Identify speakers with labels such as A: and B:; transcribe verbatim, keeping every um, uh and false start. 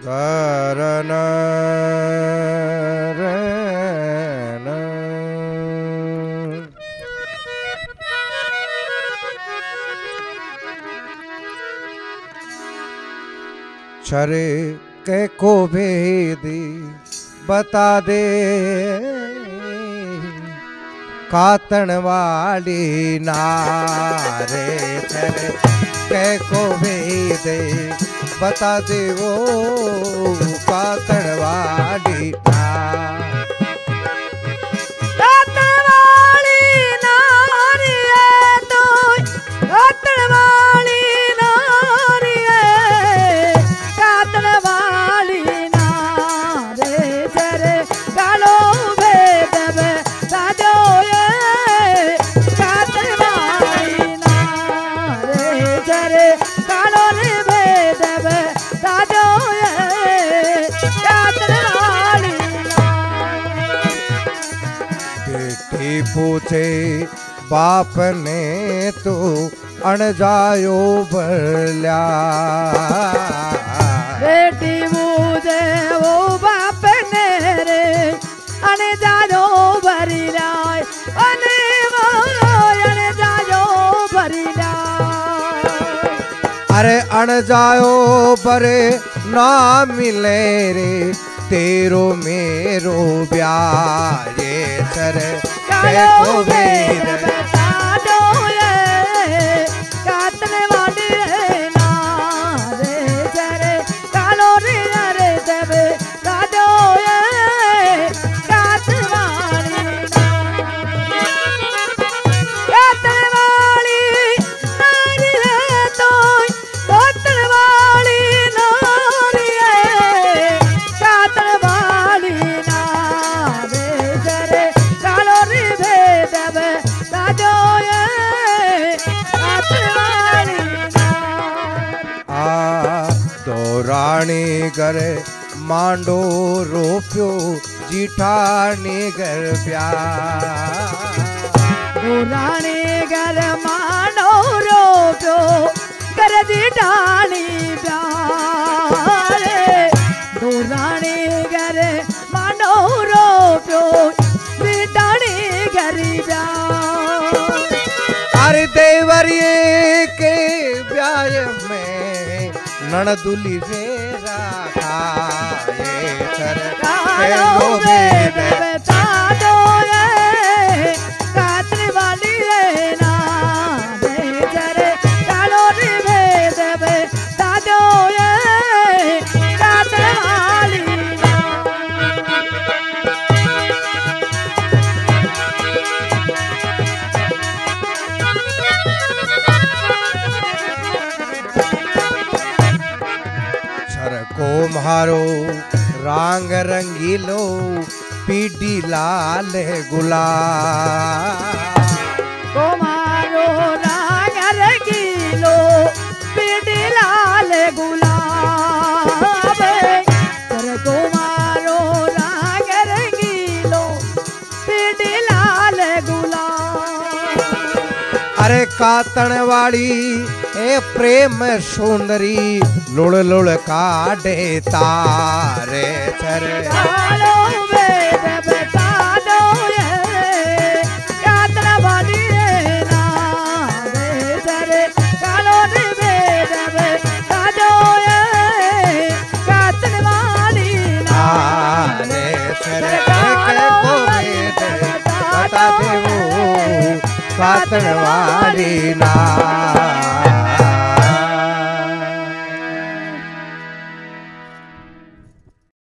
A: Tarana छरे के को भेदी बता दे कातन वाली नारे छरे के को भेदे बता दे वो कातन वाली नार पूछे बाप ने तो अणजायो भरल्या
B: बेटी पूछे वो बाप ने रे अणजायो भरिला अने वो अणजायो भरिला
A: अरे अणजायो भरे ना मिले रे तेरो मेरो ब्याह ये सर को भेद
B: बता दो ये कातने वाली ना रे जरे कालो रे रे देवे बता दो ये कातने वाली ना कातने वाली नारी है तो कातने वाली नारी है कातने वाली ना रे जरे कालो रे
A: रानी घरे मांडो रोप्यो जीठानी घर प्यार
B: रानी घर मांडो रोप्यो घर जीठानी प्यार दो रानी घर मांडो रोप्यो जीठानी घर प्यार
A: अरे देवरिए के ब्याह में नणदुली वेरा खाए सर
B: कालो भेद बता दो ये कातने वाली ना रे जरे कालो रे भेद बता दो ये कातने वाली
A: को मारो रंग रंगीलो पीडी लाल गुलाब
B: को मारो रंग रंगीलो पीडी लाल गुलाब कर को मारो रंग रंगीलो पीडी लाल गुलाब
A: अरे कातन वाली ए प्रेम सुंदरी लुड़ लुड़ काढ़े तारे चर
B: कालो भेद बता दो ये कातन वाली ना रे जरे कालो रे भेद बता दो ये कातन वाली ना
A: रे चर को भेद बता दे वो कातन वाली ना